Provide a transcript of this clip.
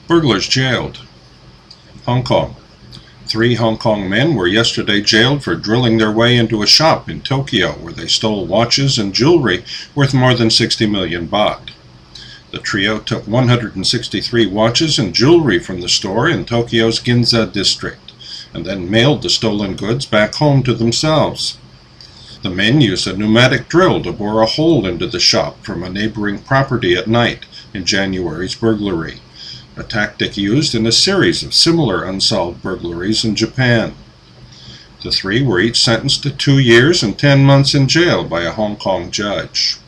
Burglars jailed. Hong Kong. 3 Hong Kong men were yesterday jailed for drilling their way into a shop in Tokyo where they stole watches and jewelry worth more than 60 million baht. The trio took 163 watches and jewelry from the store in Tokyo's Ginza district, and then mailed the stolen goods back home to themselves. The men used a pneumatic drill to bore a hole into the shop from a neighboring property at night in January's burglary, a tactic used in a series of similar unsolved burglaries in Japan. The 3 were each sentenced to 2 years and 10 months in jail by a Hong Kong judge.